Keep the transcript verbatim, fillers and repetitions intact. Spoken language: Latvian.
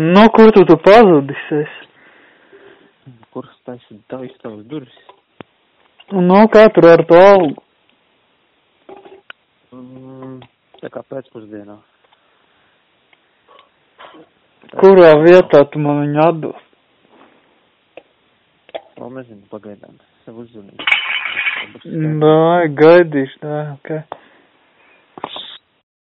Nu, kur tu tu pazudis esi? Kur taisi tā iztavas durvis? Nu, kā tur ar to algu? Mm, tā kā pēcpusdienā. Kurā vietā tu man viņu atdos? Vēl nezinu, pagaidām. Sev uzzvanīšu. Dai, gaidīšu, dai, ok.